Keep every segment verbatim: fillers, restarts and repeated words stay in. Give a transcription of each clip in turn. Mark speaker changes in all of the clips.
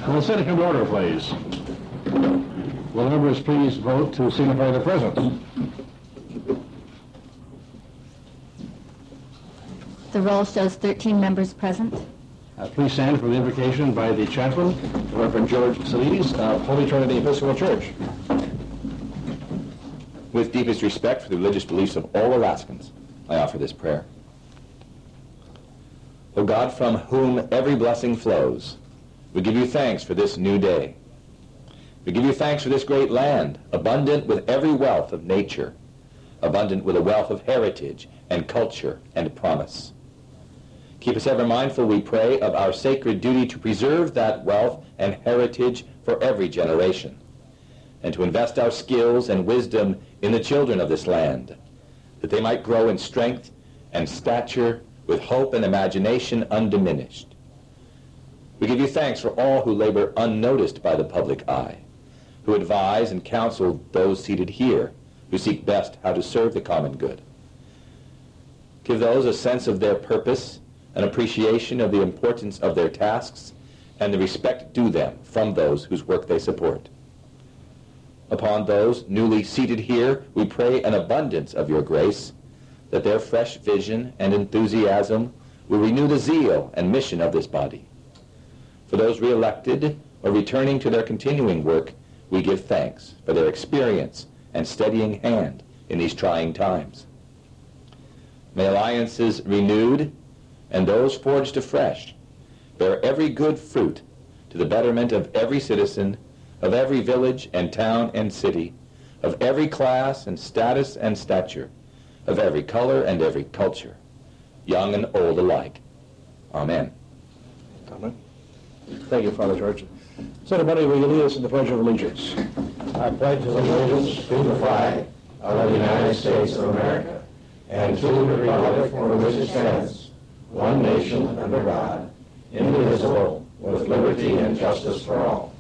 Speaker 1: Will the Senate come to order, please? Will the members please vote to signify their presence?
Speaker 2: The roll shows thirteen members present.
Speaker 1: Uh, please stand for the invocation by the chaplain, Reverend George Salides of Holy Trinity Episcopal Church.
Speaker 3: With deepest respect for the religious beliefs of all Alaskans, I offer this prayer. O God, from whom every blessing flows, we give you thanks for this new day. We give you thanks for this great land, abundant with every wealth of nature, abundant with a wealth of heritage and culture and promise. Keep us ever mindful, we pray, of our sacred duty to preserve that wealth and heritage for every generation, and to invest our skills and wisdom in the children of this land, that they might grow in strength and stature with hope and imagination undiminished. We give you thanks for all who labor unnoticed by the public eye, who advise and counsel those seated here, who seek best how to serve the common good. Give those a sense of their purpose, an appreciation of the importance of their tasks, and the respect due them from those whose work they support. Upon those newly seated here, we pray an abundance of your grace, that their fresh vision and enthusiasm will renew the zeal and mission of this body. For those re-elected or returning to their continuing work, we give thanks for their experience and steadying hand in these trying times. May alliances renewed and those forged afresh bear every good fruit to the betterment of every citizen, of every village and town and city, of every class and status and stature, of every color and every culture, young and old alike. Amen.
Speaker 1: Amen. Thank you, Father George. Senator Bundy, will you lead us in the Pledge of Allegiance?
Speaker 4: I pledge allegiance to the flag of the United States of America and to the republic for which it stands, one nation under God, indivisible, with liberty and justice for all.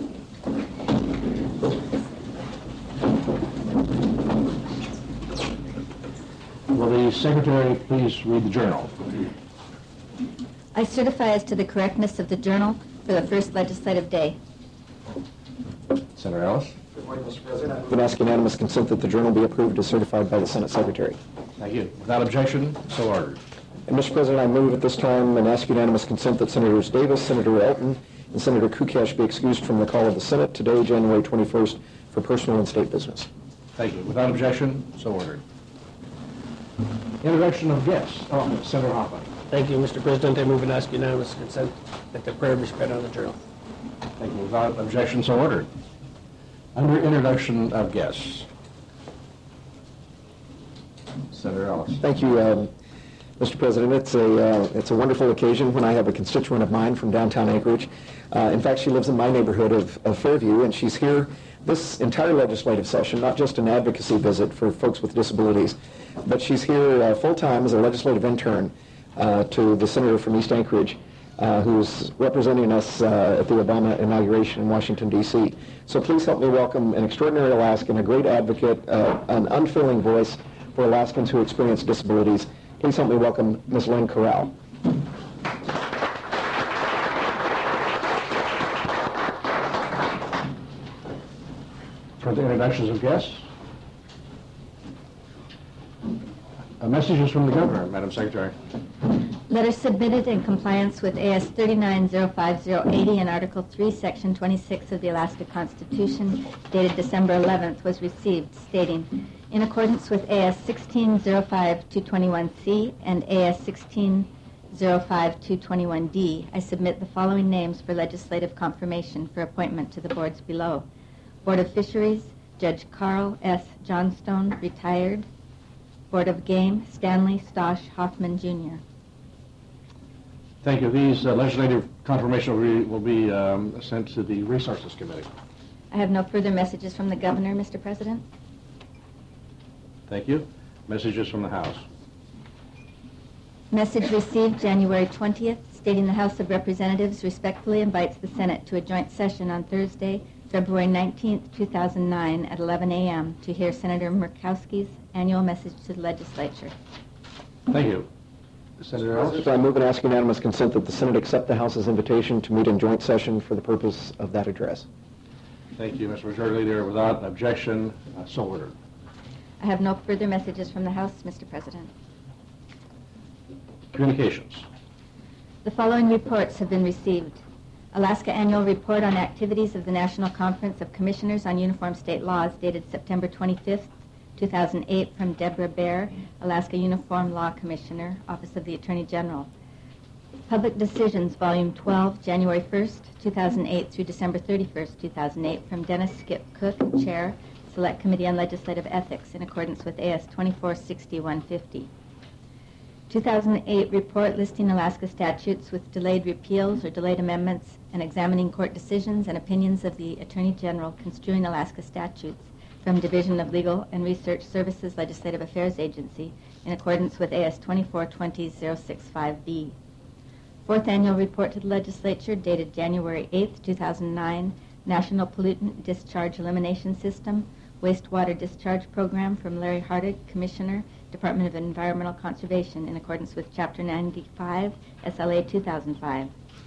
Speaker 1: Will the Secretary please read the journal?
Speaker 2: I certify as to the correctness of the journal for the first legislative day.
Speaker 1: Senator Ellis?
Speaker 5: Good morning, Mister President. I would ask unanimous consent that the journal be approved as certified by the Senate Secretary.
Speaker 1: Thank you. Without objection, so ordered.
Speaker 5: And Mister President, I move at this time and ask unanimous consent that Senators Davis, Senator Elton, and Senator Kukash be excused from the call of the Senate today, January twenty-first, for personal and state business.
Speaker 1: Thank you. Without objection, so ordered. Introduction of guests. Oh, Senator Hoffman.
Speaker 6: Thank you, Mister President. I move and ask unanimous consent that the prayer be spread on the journal.
Speaker 1: Thank you. Without objection, so ordered. Under introduction of guests. Senator Ellis.
Speaker 5: Thank you, um, Mister President. It's a uh, it's a wonderful occasion when I have a constituent of mine from downtown Anchorage. Uh, in fact, she lives in my neighborhood of, of Fairview, and she's here this entire legislative session, not just an advocacy visit for folks with disabilities, but she's here uh, full-time as a legislative intern uh, to the senator from East Anchorage, uh, who's representing us uh, at the Obama inauguration in Washington, D C So please help me welcome an extraordinary Alaskan, a great advocate, uh, an unfailing voice for Alaskans who experience disabilities. Please help me welcome Miz Lynn Corral.
Speaker 1: For the introductions of guests. A message is from the governor, Madam Secretary.
Speaker 2: Letter submitted in compliance with A S thirty-nine oh five oh eighty and Article three, Section twenty-six of the Alaska Constitution, dated December eleventh, was received, stating, in accordance with A S sixteen oh five two twenty-one C and A S sixteen oh five two twenty-one D, I submit the following names for legislative confirmation for appointment to the boards below. Board of Fisheries, Judge Carl S. Johnstone, retired. Board of Game, Stanley Stosh Hoffman, Junior
Speaker 1: Thank you. These uh, legislative confirmation will be, will be um, sent to the Resources Committee.
Speaker 2: I have no further messages from the governor, Mister President.
Speaker 1: Thank you. Messages from the House.
Speaker 2: Message received January twentieth, stating the House of Representatives respectfully invites the Senate to a joint session on Thursday, February nineteenth, two thousand nine at eleven a m to hear Senator Murkowski's annual message to the legislature.
Speaker 1: Thank you. Senator Ellis?
Speaker 5: So I move and ask unanimous consent that the Senate accept the House's invitation to meet in joint session for the purpose of that address.
Speaker 1: Thank you, Mister Majority Leader. Without objection, uh, so ordered.
Speaker 2: I have no further messages from the House, Mister President.
Speaker 1: Communications.
Speaker 2: The following reports have been received. Alaska Annual Report on Activities of the National Conference of Commissioners on Uniform State Laws dated September twenty-fifth, two thousand eight from Deborah Baer, Alaska Uniform Law Commissioner, Office of the Attorney General. Public Decisions, Volume twelve, January first, two thousand eight through December thirty-first, two thousand eight from Dennis Skip Cook, Chair, Select Committee on Legislative Ethics in accordance with A S twenty-four sixty-one fifty. two thousand eight report listing Alaska statutes with delayed repeals or delayed amendments and examining court decisions and opinions of the Attorney General construing Alaska statutes from Division of Legal and Research Services Legislative Affairs Agency in accordance with A S twenty-four twenty oh sixty-five B. Fourth Annual Report to the Legislature dated January eighth, two thousand nine, National Pollutant Discharge Elimination System, Wastewater Discharge Program from Larry Hardig, Commissioner, Department of Environmental Conservation in accordance with Chapter ninety-five, S L A two thousand five.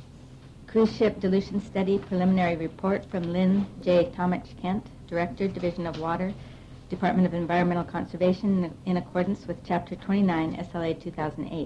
Speaker 2: Cruise Ship Dilution Study Preliminary Report from Lynn J. Tomich Kent, Director, Division of Water, Department of Environmental Conservation in, in accordance with Chapter twenty-nine, S L A two thousand eight.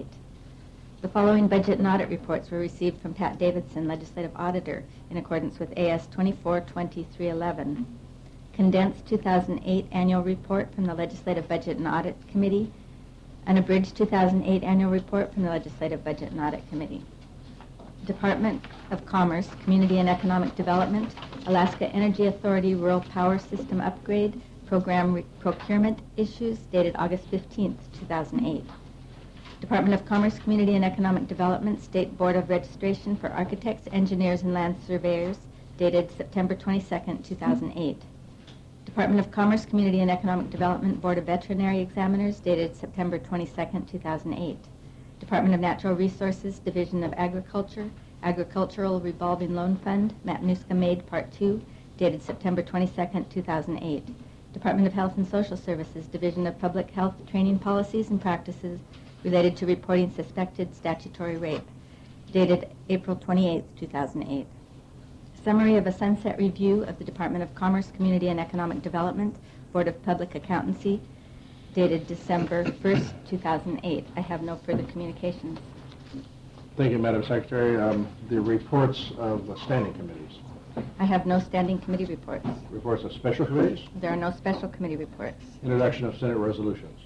Speaker 2: The following budget and audit reports were received from Pat Davidson, Legislative Auditor, in accordance with A S twenty-four twenty-three eleven. Condensed two thousand eight Annual Report from the Legislative Budget and Audit Committee, an abridged two thousand eight Annual Report from the Legislative Budget and Audit Committee. Department of Commerce, Community and Economic Development, Alaska Energy Authority Rural Power System Upgrade, Program Re- Procurement Issues, dated August fifteenth, two thousand eight. Department of Commerce, Community and Economic Development, State Board of Registration for Architects, Engineers, and Land Surveyors, dated September twenty-second, two thousand eight. Department of Commerce, Community and Economic Development Board of Veterinary Examiners, dated September twenty-second, two thousand eight. Department of Natural Resources, Division of Agriculture, Agricultural Revolving Loan Fund, Matanuska Made Part two, dated September twenty-second, two thousand eight. Department of Health and Social Services, Division of Public Health Training Policies and Practices related to reporting suspected statutory rape, dated April twenty-eighth, two thousand eight. Summary of a sunset review of the Department of Commerce, Community and Economic Development, Board of Public Accountancy, dated December first, two thousand eight. I have no further communications.
Speaker 1: Thank you, Madam Secretary. Um, the reports of the standing committees.
Speaker 2: I have no standing committee reports.
Speaker 1: Reports of special committees.
Speaker 2: There are no special committee reports.
Speaker 1: Introduction of Senate resolutions.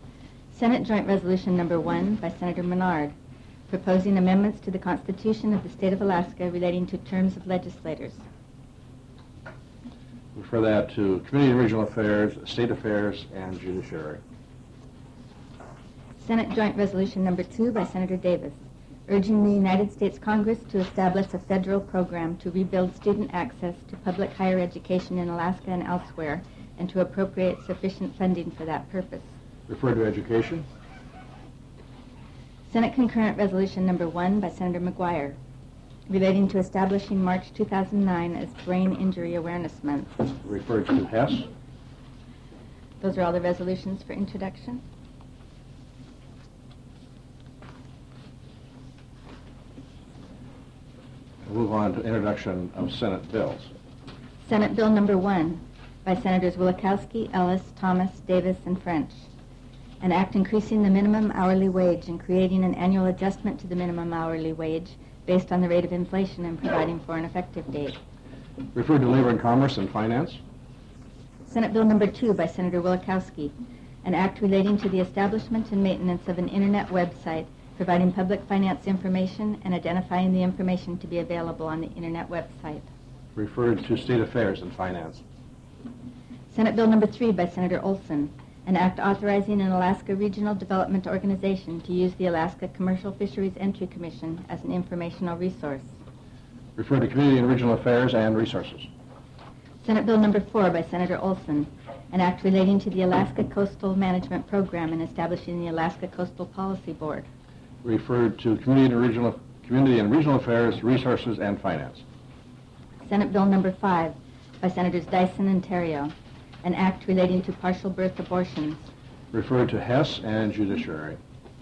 Speaker 2: Senate Joint Resolution Number One by Senator Menard, proposing amendments to the Constitution of the State of Alaska relating to terms of legislators.
Speaker 1: Refer that to Committee on Regional Affairs, State Affairs, and Judiciary.
Speaker 2: Senate Joint Resolution Number Two by Senator Davis, urging the United States Congress to establish a federal program to rebuild student access to public higher education in Alaska and elsewhere, and to appropriate sufficient funding for that purpose.
Speaker 1: Refer to Education.
Speaker 2: Senate Concurrent Resolution Number One by Senator McGuire, relating to establishing March two thousand nine as Brain Injury Awareness Month.
Speaker 1: Refer to Hess.
Speaker 2: Those are all the resolutions for introduction.
Speaker 1: We'll move on to introduction of Senate bills.
Speaker 2: Senate Bill Number One by Senators Wielechowski, Ellis, Thomas, Davis, and French. An act increasing the minimum hourly wage and creating an annual adjustment to the minimum hourly wage based on the rate of inflation and providing for an effective date.
Speaker 1: Refer to Labor and Commerce and Finance.
Speaker 2: Senate Bill Number Two by Senator Wielechowski. An act relating to the establishment and maintenance of an internet website providing public finance information and identifying the information to be available on the internet website.
Speaker 1: Referred to State Affairs and Finance.
Speaker 2: Senate Bill Number Three by Senator Olson. An act authorizing an Alaska Regional Development Organization to use the Alaska Commercial Fisheries Entry Commission as an informational resource.
Speaker 1: Refer to Community and Regional Affairs and Resources.
Speaker 2: Senate Bill Number Four by Senator Olson. An act relating to the Alaska Coastal Management Program and establishing the Alaska Coastal Policy Board.
Speaker 1: Referred to Community and Regional, Community and Regional Affairs, Resources, and Finance.
Speaker 2: Senate Bill Number Five by Senators Dyson and Terrio. An act relating to partial birth abortions.
Speaker 1: Referred to Hess and Judiciary.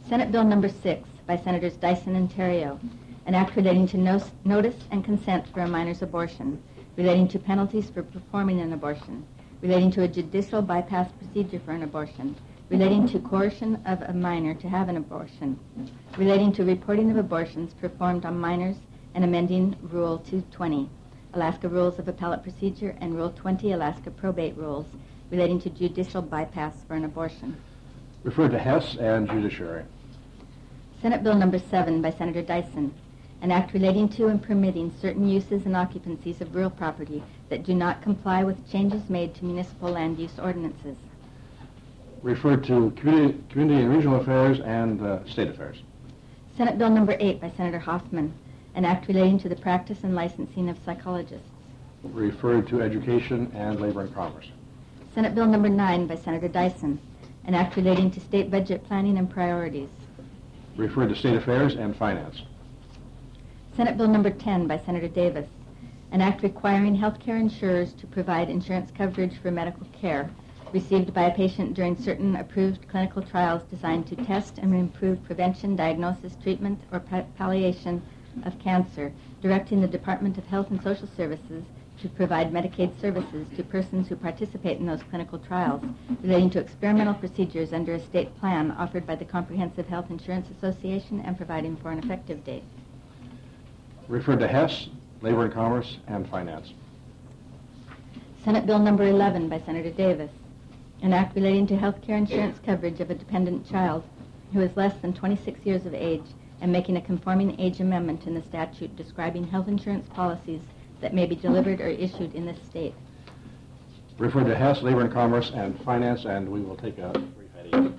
Speaker 2: Senate Bill Number six by Senators Dyson and Terrio, an act relating to no- notice and consent for a minor's abortion, relating to penalties for performing an abortion, relating to a judicial bypass procedure for an abortion, relating to coercion of a minor to have an abortion, relating to reporting of abortions performed on minors, and amending Rule two twenty, Alaska Rules of Appellate Procedure, and Rule twenty, Alaska Probate Rules, relating to judicial bypass for an abortion.
Speaker 1: Referred to Hess and Judiciary.
Speaker 2: Senate Bill Number seven by Senator Dyson, an act relating to and permitting certain uses and occupancies of real property that do not comply with changes made to municipal land use ordinances.
Speaker 1: Referred to Community, Community and Regional Affairs and uh, State Affairs.
Speaker 2: Senate Bill Number eight by Senator Hoffman, an act relating to the practice and licensing of psychologists.
Speaker 1: Referred to Education and Labor and Commerce.
Speaker 2: Senate Bill Number nine by Senator Dyson, an act relating to state budget planning and priorities.
Speaker 1: Referred to State Affairs and Finance.
Speaker 2: Senate Bill Number ten by Senator Davis, an act requiring healthcare insurers to provide insurance coverage for medical care received by a patient during certain approved clinical trials designed to test and improve prevention, diagnosis, treatment, or pa- palliation of cancer, directing the Department of Health and Social Services to provide Medicaid services to persons who participate in those clinical trials, relating to experimental procedures under a state plan offered by the Comprehensive Health Insurance Association and providing for an effective date.
Speaker 1: Referred to Hess, Labor and Commerce, and Finance.
Speaker 2: Senate Bill Number eleven by Senator Davis, an act relating to health care insurance coverage of a dependent child who is less than twenty-six years of age and making a conforming age amendment in the statute describing health insurance policies that may be delivered or issued in this state.
Speaker 1: Referred to Hess, Labor and Commerce, and Finance, and we will take a brief edit.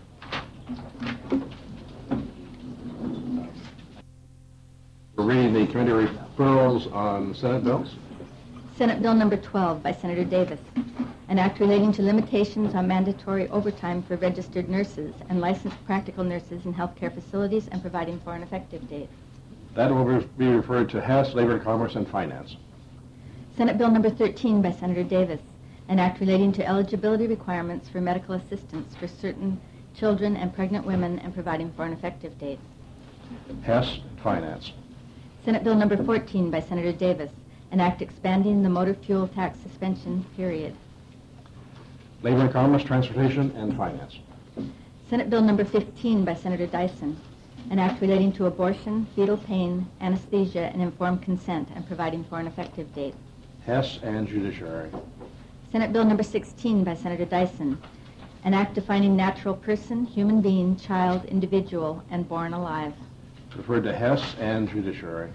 Speaker 1: We're reading the committee referrals on Senate bills.
Speaker 2: Senate Bill Number twelve by Senator Davis, an act relating to limitations on mandatory overtime for registered nurses and licensed practical nurses in healthcare facilities and providing for an effective date.
Speaker 1: That will be referred to Hess, Labor and Commerce, and Finance.
Speaker 2: Senate Bill Number thirteen by Senator Davis, an act relating to eligibility requirements for medical assistance for certain children and pregnant women and providing for an effective date.
Speaker 1: Hess, Finance.
Speaker 2: Senate Bill Number fourteen by Senator Davis, an act expanding the motor fuel tax suspension period.
Speaker 1: Labor and Commerce, Transportation, and Finance.
Speaker 2: Senate Bill Number fifteen by Senator Dyson, an act relating to abortion, fetal pain, anesthesia, and informed consent and providing for an effective date.
Speaker 1: Hess and Judiciary.
Speaker 2: Senate Bill Number sixteen by Senator Dyson, an act defining natural person, human being, child, individual, and born alive.
Speaker 1: Referred to Hess and Judiciary.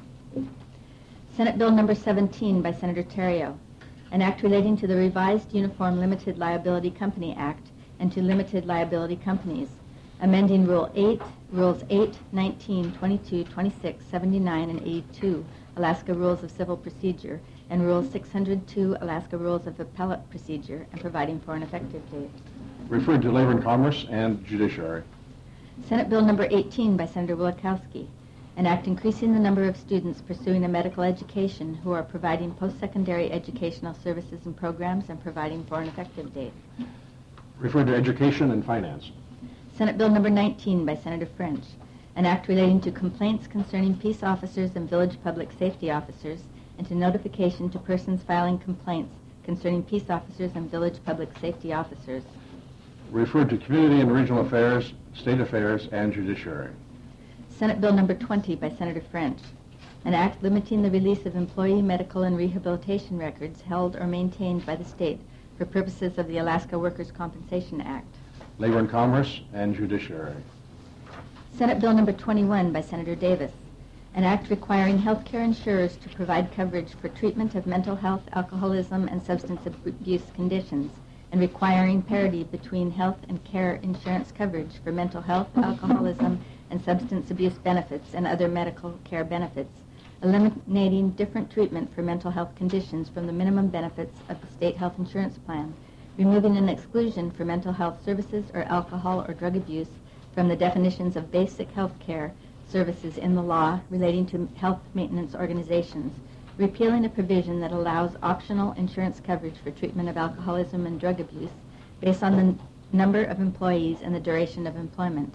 Speaker 2: Senate Bill Number seventeen by Senator Terrio, an act relating to the revised Uniform Limited Liability Company Act and to limited liability companies, amending Rule eight, Rules eight, nineteen, twenty-two, twenty-six, seventy-nine, and eighty-two, Alaska Rules of Civil Procedure, and Rule six hundred two, Alaska Rules of Appellate Procedure, and providing for an effective date.
Speaker 1: Referred to Labor and Commerce and Judiciary.
Speaker 2: Senate Bill Number eighteen by Senator Wielkowski, an act increasing the number of students pursuing a medical education who are providing post-secondary educational services and programs and providing for an effective date.
Speaker 1: Referred to Education and Finance.
Speaker 2: Senate Bill Number nineteen by Senator French, an act relating to complaints concerning peace officers and village public safety officers and to notification to persons filing complaints concerning peace officers and village public safety officers.
Speaker 1: Referred to Community and Regional Affairs, State Affairs, and Judiciary.
Speaker 2: Senate Bill Number twenty by Senator French, an act limiting the release of employee medical and rehabilitation records held or maintained by the state for purposes of the Alaska Workers' Compensation Act.
Speaker 1: Labor and Commerce and Judiciary.
Speaker 2: Senate Bill Number twenty-one by Senator Davis, an act requiring healthcare insurers to provide coverage for treatment of mental health, alcoholism, and substance abuse conditions, and requiring parity between health and care insurance coverage for mental health, alcoholism, and substance abuse benefits and other medical care benefits, eliminating different treatment for mental health conditions from the minimum benefits of the state health insurance plan, removing an exclusion for mental health services or alcohol or drug abuse from the definitions of basic health care services in the law relating to health maintenance organizations, repealing a provision that allows optional insurance coverage for treatment of alcoholism and drug abuse based on the n- number of employees and the duration of employment,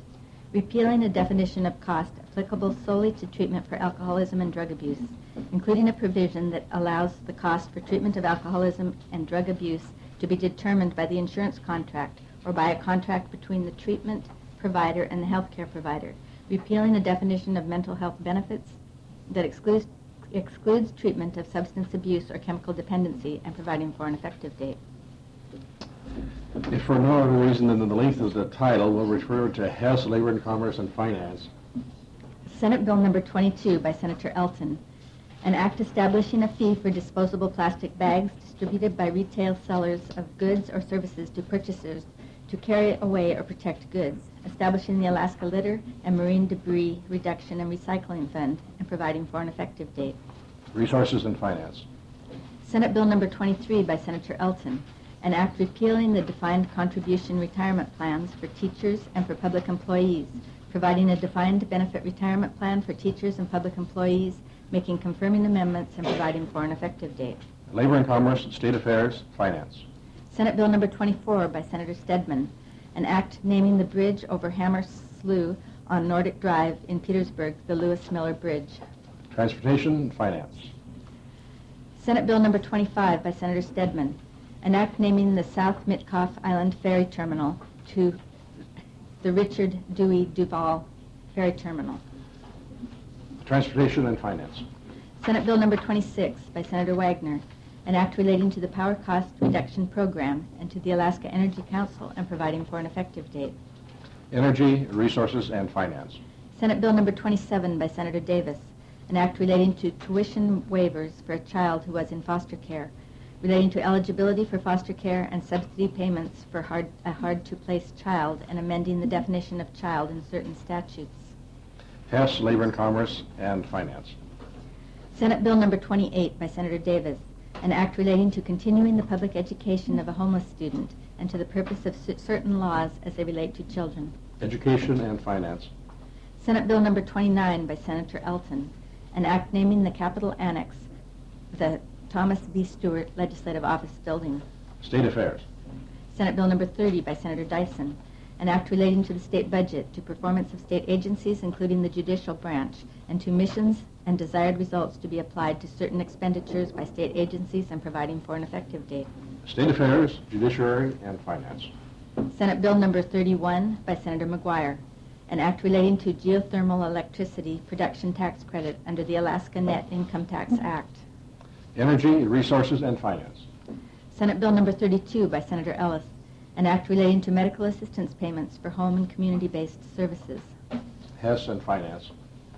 Speaker 2: repealing a definition of cost applicable solely to treatment for alcoholism and drug abuse, including a provision that allows the cost for treatment of alcoholism and drug abuse to be determined by the insurance contract or by a contract between the treatment provider and the healthcare provider, repealing a definition of mental health benefits that excludes, excludes treatment of substance abuse or chemical dependency, and providing for an effective date.
Speaker 1: If for no other reason than the length of the title, we'll refer to Hess, Labor and Commerce and Finance.
Speaker 2: Senate Bill Number twenty-two by Senator Elton, an act establishing a fee for disposable plastic bags distributed by retail sellers of goods or services to purchasers to carry away or protect goods, establishing the Alaska Litter and Marine Debris Reduction and Recycling Fund, and providing for an effective date.
Speaker 1: Resources and Finance.
Speaker 2: Senate Bill Number twenty-three by Senator Elton, an act repealing the defined contribution retirement plans for teachers and for public employees, providing a defined benefit retirement plan for teachers and public employees, making confirming amendments, and providing for an effective date.
Speaker 1: Labor and Commerce, State Affairs, Finance.
Speaker 2: Senate Bill Number twenty-four by Senator Stedman, an act naming the bridge over Hammer Slough on Nordic Drive in Petersburg the Lewis Miller Bridge.
Speaker 1: Transportation, Finance.
Speaker 2: Senate Bill Number twenty-five by Senator Stedman, an act naming the South Mitkoff Island Ferry Terminal to the Richard Dewey Duval Ferry Terminal.
Speaker 1: Transportation and Finance.
Speaker 2: Senate Bill Number twenty-six by Senator Wagner, an act relating to the Power Cost Reduction Program and to the Alaska Energy Council, and providing for an effective date.
Speaker 1: Energy, Resources and Finance.
Speaker 2: Senate Bill Number twenty-seven by Senator Davis, an act relating to tuition waivers for a child who was in foster care, relating to eligibility for foster care and subsidy payments for hard, a hard-to-place child, and amending the definition of child in certain statutes.
Speaker 1: Hess, Labor and Commerce and Finance.
Speaker 2: Senate Bill Number twenty-eight by Senator Davis, an act relating to continuing the public education of a homeless student and to the purpose of c- certain laws as they relate to children.
Speaker 1: Education and Finance.
Speaker 2: Senate Bill Number twenty-nine by Senator Elton, an act naming the Capitol Annex the Thomas B. Stewart Legislative Office Building.
Speaker 1: State Affairs.
Speaker 2: Senate Bill Number thirty by Senator Dyson, an act relating to the state budget, to performance of state agencies, including the judicial branch, and to missions and desired results to be applied to certain expenditures by state agencies, and providing for an effective date.
Speaker 1: State Affairs, Judiciary and Finance.
Speaker 2: Senate Bill Number thirty-one by Senator McGuire, an act relating to geothermal electricity production tax credit under the Alaska Net Income Tax Act.
Speaker 1: Energy, Resources and Finance.
Speaker 2: Senate Bill Number thirty-two by Senator Ellis, an act relating to medical assistance payments for home and community-based services.
Speaker 1: Hess and Finance.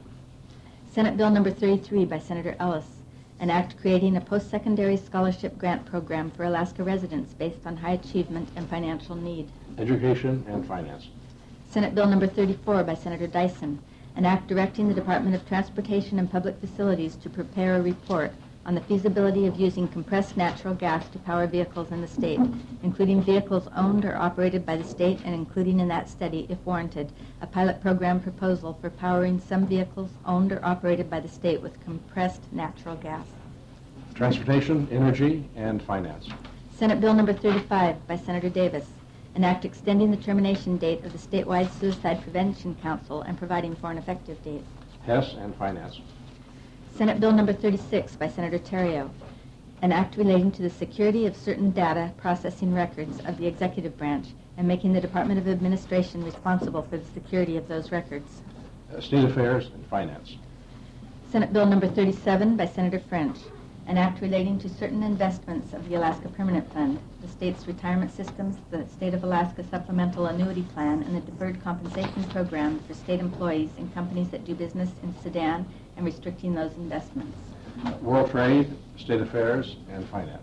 Speaker 2: Senate Bill Number thirty-three by Senator Ellis, an act creating a post-secondary scholarship grant program for Alaska residents based on high achievement and financial need.
Speaker 1: Education and Finance.
Speaker 2: Senate Bill Number thirty-four by Senator Dyson, an act directing the Department of Transportation and Public Facilities to prepare a report on the feasibility of using compressed natural gas to power vehicles in the state, including vehicles owned or operated by the state, and including in that study, if warranted, a pilot program proposal for powering some vehicles owned or operated by the state with compressed natural gas.
Speaker 1: Transportation, Energy and Finance.
Speaker 2: Senate Bill Number thirty-five by Senator Davis, an act extending the termination date of the statewide Suicide Prevention Council and providing for an effective date.
Speaker 1: Hess and Finance.
Speaker 2: Senate Bill Number thirty-six by Senator Terrio, an act relating to the security of certain data processing records of the executive branch and making the Department of Administration responsible for the security of those records.
Speaker 1: Uh, State Affairs and Finance.
Speaker 2: Senate Bill Number thirty-seven by Senator French, an act relating to certain investments of the Alaska Permanent Fund, the state's retirement systems, the State of Alaska Supplemental Annuity Plan, and the Deferred Compensation Program for state employees and companies that do business in Sudan, and restricting those investments.
Speaker 1: World Trade, State Affairs and Finance.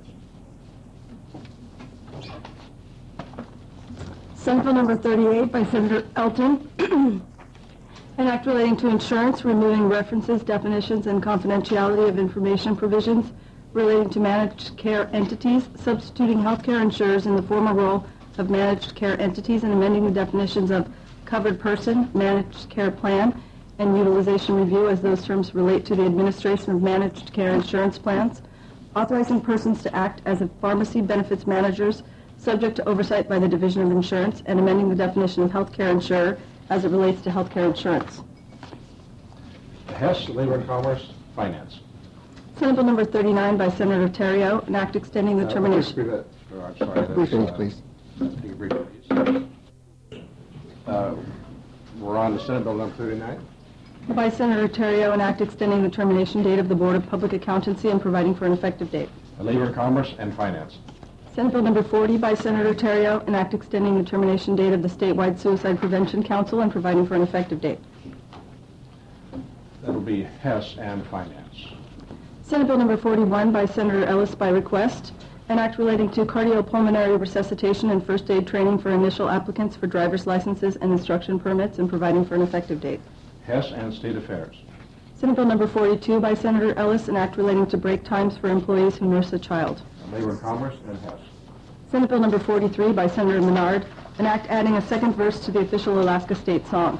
Speaker 7: Senate Bill Number thirty-eight by Senator Elton, an act relating to insurance, removing references, definitions, and confidentiality of information provisions relating to managed care entities, substituting healthcare insurers in the former role of managed care entities, and amending the definitions of covered person, managed care plan, and utilization review as those terms relate to the administration of managed care insurance plans, authorizing persons to act as a pharmacy benefits managers subject to oversight by the Division of Insurance, and amending the definition of healthcare insurer as it relates to healthcare insurance.
Speaker 1: Hess, Labor and Commerce, Finance.
Speaker 7: Senate Bill number thirty-nine by Senator Terrio, an act extending the
Speaker 1: Uh,
Speaker 7: termination.
Speaker 1: please, uh, oh, I'm sorry. that's,
Speaker 5: Briefings,
Speaker 1: uh,
Speaker 5: please.
Speaker 1: Take a brief, please. Uh, We're on to Senate Bill number thirty-nine.
Speaker 7: By Senator Terrio, an act extending the termination date of the Board of Public Accountancy and providing for an effective date.
Speaker 1: Labor and Commerce and Finance.
Speaker 7: Senate Bill number forty by Senator Terrio, an act extending the termination date of the Statewide Suicide Prevention Council and providing for an effective date.
Speaker 1: That'll be Hess and Finance.
Speaker 7: Senate Bill number forty-one by Senator Ellis by request, an act relating to cardiopulmonary resuscitation and first aid training for initial applicants for driver's licenses and instruction permits and providing for an effective date.
Speaker 1: Hess and State Affairs.
Speaker 7: Senate Bill number forty-two by Senator Ellis, an act relating to break times for employees who nurse a child.
Speaker 1: Labor and Commerce and Hess.
Speaker 7: Senate Bill number forty-three by Senator Menard, an act adding a second verse to the official Alaska State song.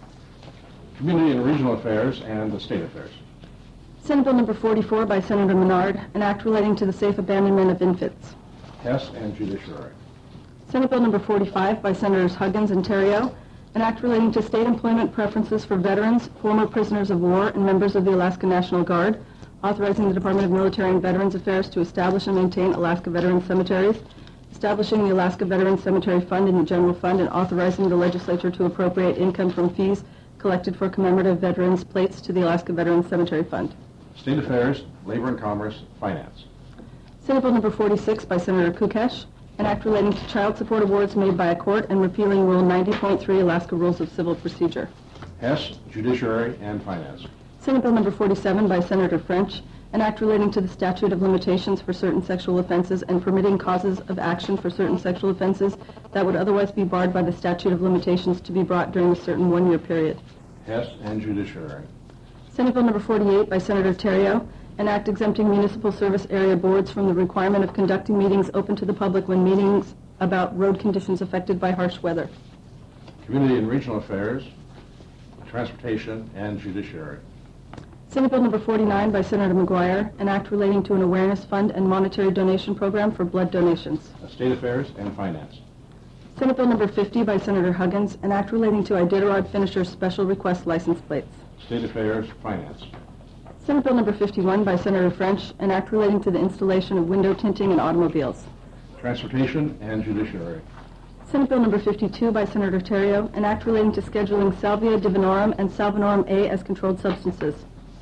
Speaker 1: Community and Regional Affairs and the State Affairs.
Speaker 7: Senate Bill number forty-four by Senator Menard, an act relating to the safe abandonment of infants.
Speaker 1: Hess and Judiciary.
Speaker 7: Senate Bill number forty-five by Senators Huggins and Terrio, an act relating to state employment preferences for veterans, former prisoners of war, and members of the Alaska National Guard, authorizing the Department of Military and Veterans Affairs to establish and maintain Alaska Veteran Cemeteries, establishing the Alaska Veteran Cemetery Fund in the General Fund, and authorizing the legislature to appropriate income from fees collected for commemorative veterans' plates to the Alaska Veteran Cemetery Fund.
Speaker 1: State Affairs, Labor and Commerce, Finance.
Speaker 7: Senate Bill number forty-six by Senator Kukesh, an act relating to child support awards made by a court and repealing Rule ninety point three Alaska Rules of Civil Procedure.
Speaker 1: Hess, Judiciary and Finance.
Speaker 7: Senate Bill number forty-seven by Senator French, an act relating to the statute of limitations for certain sexual offenses and permitting causes of action for certain sexual offenses that would otherwise be barred by the statute of limitations to be brought during a certain one-year period.
Speaker 1: Hess and Judiciary.
Speaker 7: Senate Bill number forty-eight by Senator Terrio, an act exempting municipal service area boards from the requirement of conducting meetings open to the public when meetings about road conditions affected by harsh weather.
Speaker 1: Community and Regional Affairs, Transportation and Judiciary.
Speaker 7: Senate Bill number forty-nine by Senator McGuire, an act relating to an awareness fund and monetary donation program for blood donations.
Speaker 1: State Affairs and Finance.
Speaker 7: Senate Bill number fifty by Senator Huggins, an act relating to Iditarod Finisher's special request license plates.
Speaker 1: State Affairs, Finance.
Speaker 7: Senate Bill number fifty-one by Senator French, an act relating to the installation of window tinting in automobiles.
Speaker 1: Transportation and Judiciary.
Speaker 7: Senate Bill number fifty-two by Senator Terrio, an act relating to scheduling Salvia divinorum and Salvinorum A as controlled substances.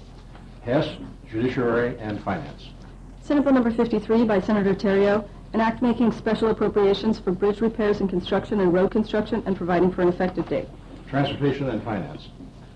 Speaker 1: Hess, Judiciary and Finance.
Speaker 7: Senate Bill number fifty-three by Senator Terrio, an act making special appropriations for bridge repairs and construction and road construction and providing for an effective date.
Speaker 1: Transportation and Finance.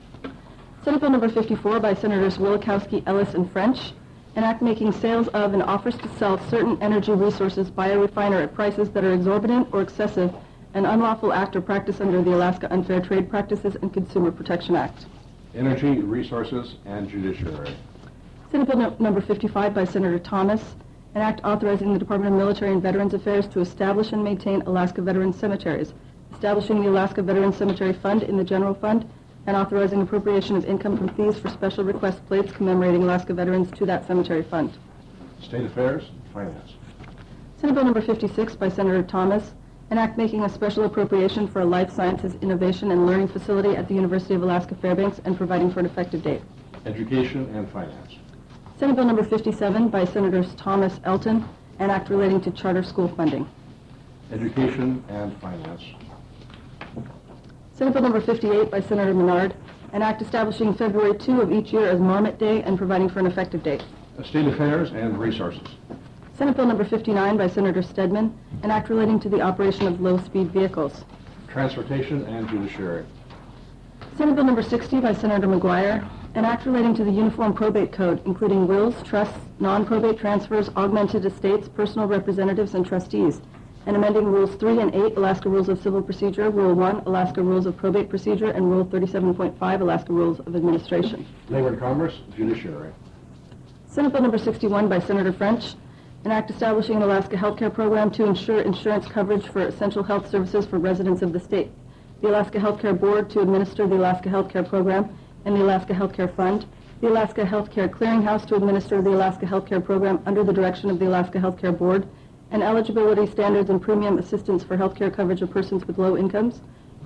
Speaker 7: Senate Bill number fifty-four by Senators Willikowski, Ellis, and French, an act making sales of and offers to sell certain energy resources by a refiner at prices that are exorbitant or excessive, an unlawful act or practice under the Alaska Unfair Trade Practices and Consumer Protection Act.
Speaker 1: Energy, Resources and Judiciary.
Speaker 7: Senate Bill no- number fifty-five by Senator Thomas, an act authorizing the Department of Military and Veterans Affairs to establish and maintain Alaska Veteran Cemeteries, establishing the Alaska Veteran Cemetery Fund in the General Fund, and authorizing appropriation of income from fees for special request plates commemorating Alaska veterans to that cemetery fund.
Speaker 1: State Affairs, Finance.
Speaker 7: Senate Bill number fifty-six by Senator Thomas, an act making a special appropriation for a life sciences innovation and learning facility at the University of Alaska Fairbanks and providing for an effective date.
Speaker 1: Education and Finance.
Speaker 7: Senate Bill number fifty-seven by Senators Thomas Elton, an act relating to charter school funding.
Speaker 1: Education and Finance.
Speaker 7: Senate Bill number fifty-eight by Senator Menard, an act establishing February second of each year as Marmot Day and providing for an effective date.
Speaker 1: State Affairs and Resources.
Speaker 7: Senate Bill number fifty-nine by Senator Stedman, an act relating to the operation of low-speed vehicles.
Speaker 1: Transportation and Judiciary.
Speaker 7: Senate Bill number sixty by Senator McGuire, an act relating to the Uniform Probate Code, including wills, trusts, non-probate transfers, augmented estates, personal representatives, and trustees, and amending Rules three and eight, Alaska Rules of Civil Procedure, Rule one, Alaska Rules of Probate Procedure, and Rule thirty-seven point five, Alaska Rules of Administration.
Speaker 1: Labor and Commerce, Judiciary.
Speaker 7: Senate Bill number sixty-one by Senator French, an act establishing an Alaska healthcare program to ensure insurance coverage for essential health services for residents of the state. The Alaska Healthcare Board to administer the Alaska Healthcare Program and the Alaska Healthcare Fund. The Alaska Healthcare Clearinghouse to administer the Alaska Healthcare Program under the direction of the Alaska Healthcare Board. And eligibility standards and premium assistance for healthcare coverage of persons with low incomes.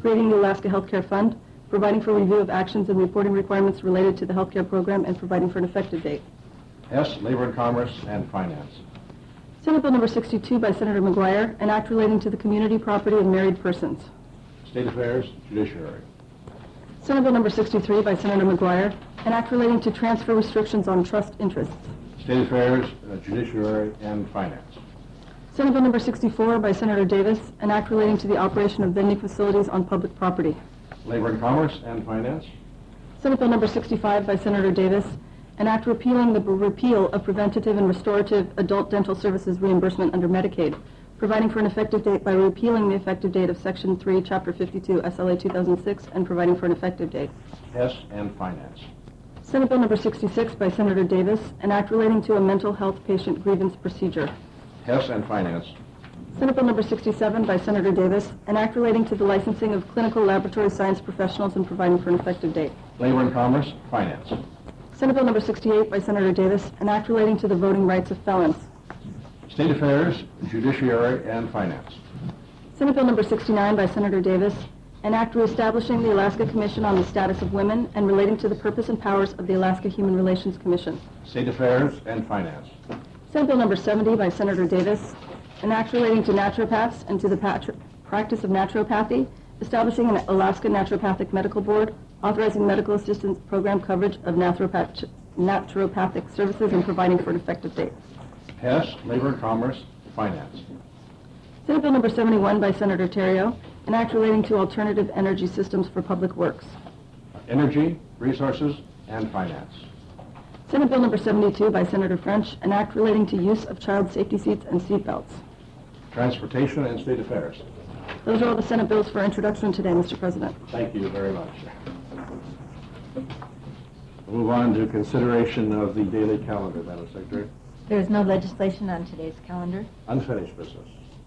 Speaker 7: creating the Alaska Healthcare Fund, providing for review of actions and reporting requirements related to the healthcare program, and providing for an effective date.
Speaker 1: S, Labor and Commerce and Finance.
Speaker 7: Senate Bill number sixty-two by Senator McGuire, an act relating to the community property of married persons.
Speaker 1: State Affairs, Judiciary.
Speaker 7: Senate Bill number sixty-three by Senator McGuire, an act relating to transfer restrictions on trust interests.
Speaker 1: State Affairs, uh, Judiciary and Finance.
Speaker 7: Senate Bill number sixty-four by Senator Davis, an act relating to the operation of vending facilities on public property.
Speaker 1: Labor and Commerce and Finance.
Speaker 7: Senate Bill number sixty-five by Senator Davis, an act repealing the b- repeal of preventative and restorative adult dental services reimbursement under Medicaid, providing for an effective date by repealing the effective date of Section three, Chapter fifty-two, S L A two thousand six, and providing for an effective date.
Speaker 1: S and Finance.
Speaker 7: Senate Bill number sixty-six by Senator Davis, an act relating to a mental health patient grievance procedure.
Speaker 1: S and Finance.
Speaker 7: Senate Bill number sixty-seven by Senator Davis, an act relating to the licensing of clinical laboratory science professionals and providing for an effective date.
Speaker 1: Labor and Commerce, Finance.
Speaker 7: Senate Bill number sixty-eight by Senator Davis, an act relating to the voting rights of felons.
Speaker 1: State Affairs, Judiciary and Finance.
Speaker 7: Senate Bill number sixty-nine by Senator Davis, an act reestablishing the Alaska Commission on the Status of Women and relating to the purpose and powers of the Alaska Human Relations Commission.
Speaker 1: State Affairs and Finance.
Speaker 7: Senate Bill number seventy by Senator Davis, an act relating to naturopaths and to the patr- practice of naturopathy, establishing an Alaska Naturopathic Medical Board, authorizing medical assistance program coverage of naturopath- naturopathic services, and providing for an effective date.
Speaker 1: S, Labor and Commerce, Finance.
Speaker 7: Senate Bill number seventy-one by Senator Terrio, an act relating to alternative energy systems for public works.
Speaker 1: Energy, Resources and Finance.
Speaker 7: Senate Bill number seventy-two by Senator French, an act relating to use of child safety seats and seat belts.
Speaker 1: Transportation and State Affairs.
Speaker 7: Those are all the Senate bills for introduction today, Mister President.
Speaker 1: Thank you very much. We'll move on to consideration of the daily calendar, Madam Secretary.
Speaker 2: There is no legislation on today's calendar.
Speaker 1: Unfinished business.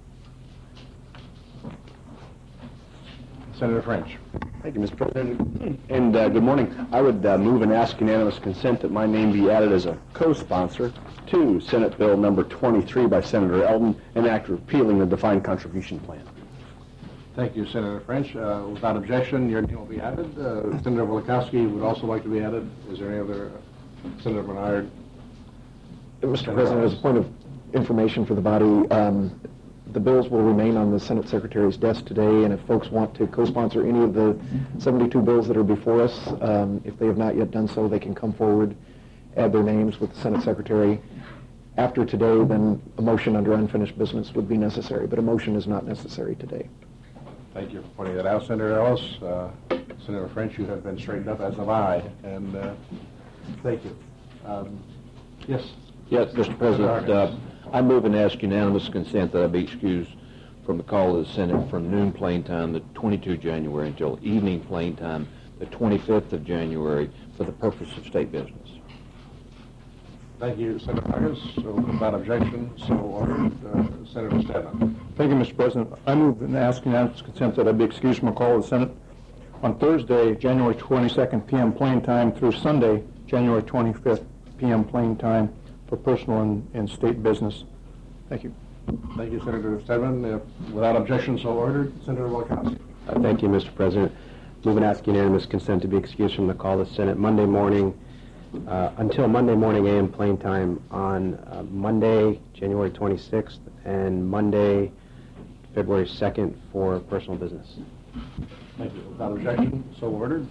Speaker 1: Senator French.
Speaker 8: Thank you, Mister President, and uh, good morning. I would uh, move and ask unanimous consent that my name be added as a co-sponsor to Senate Bill number twenty-three by Senator Eldon, an act repealing the defined contribution plan.
Speaker 1: Thank you, Senator French. Uh, without objection, your name will be added. Uh, Senator Volokowski would also like to be added. Is there any other? Uh, Senator Menard.
Speaker 5: Mister President, as a point of information for the body, um, the bills will remain on the Senate Secretary's desk today, and if folks want to co-sponsor any of the seventy-two bills that are before us, um, if they have not yet done so, they can come forward, add their names with the Senate Secretary. After today, then a motion under unfinished business would be necessary, but a motion is not necessary today.
Speaker 1: Thank you for pointing that out, Senator Ellis. Uh, Senator French, you have been straightened up, as have I, and uh, thank you. Um, yes?
Speaker 9: Yes, Mister President, uh, I move and ask unanimous consent that I be excused from the call of the Senate from noon plain time, the twenty-second of January, until evening plain time, the twenty-fifth of January, for the purpose of state business.
Speaker 1: Thank you, Senator Vargas. So without objection, so ordered. Uh, Senator Stedman.
Speaker 10: Thank you, Mister President. I move and ask unanimous consent that I be excused from a call of the Senate on Thursday, January twenty-second, p m plain time, through Sunday, January twenty-fifth, p m plain time, for personal and, and state business. Thank you.
Speaker 1: Thank you, Senator Stedman. Uh, without objection, so ordered. Senator Volokowski.
Speaker 8: Uh, thank you, Mister President. Move and ask unanimous consent to be excused from the call of the Senate Monday morning uh, until Monday morning a m plain time on uh, Monday, January twenty-sixth, and Monday, February second, for personal business.
Speaker 1: Thank you. Without objection, so ordered.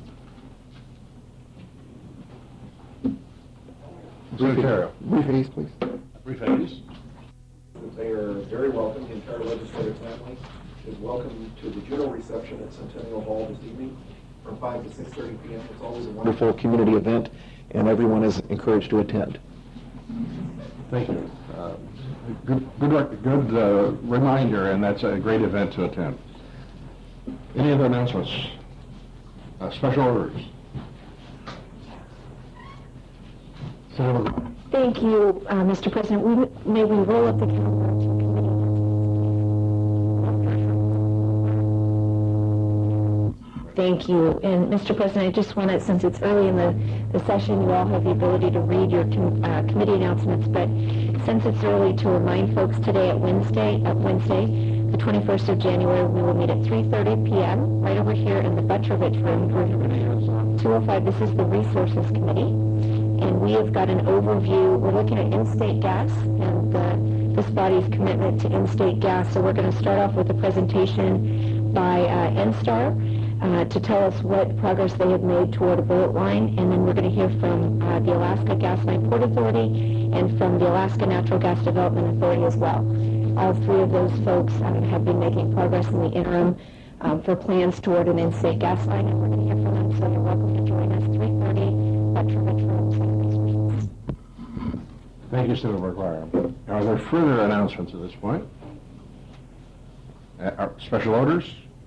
Speaker 1: Senator
Speaker 5: Brief please.
Speaker 1: Brief aides.
Speaker 5: They are very welcome. The entire legislative family is welcome to the general reception at Centennial Hall this evening from five to six thirty p m It's always a wonderful community event, and everyone is encouraged to attend.
Speaker 1: Thank you. Uh, good good, good uh, reminder, and that's a great event to attend. Any other announcements? Uh, special orders? Senator
Speaker 11: Thank you, uh, Mister President. We, may we roll up the calendar to committee? Thank you. And Mister President, I just want to, since it's early in the, the session, you all have the ability to read your com, uh, committee announcements, but since it's early, to remind folks today at Wednesday, at Wednesday, the twenty-first of January, we will meet at three thirty p.m. right over here in the Butrovich Room, two oh five. This is the Resources Committee. And we have got an overview. We're looking at in-state gas and uh, this body's commitment to in-state gas. So we're going to start off with a presentation by uh, N-Star uh, to tell us what progress they have made toward a bullet line. And then we're going to hear from uh, the Alaska Gas Line Port Authority and from the Alaska Natural Gas Development Authority as well. All three of those folks um, have been making progress in the interim um, for plans toward an in-state gas line, and we're going to hear from them. So you're welcome to join us three thirty Butrovich Room, Senate Resources.
Speaker 1: Thank you, Senator McGuire. Are there further announcements at this point? Uh, are special orders?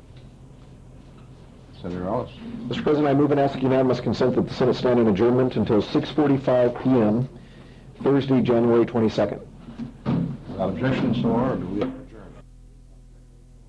Speaker 1: Senator Ellis.
Speaker 5: Mister President, I move and ask unanimous consent that the Senate stand in adjournment until six forty-five p.m. Thursday, January twenty-second.
Speaker 1: Without objection, so ordered. Do we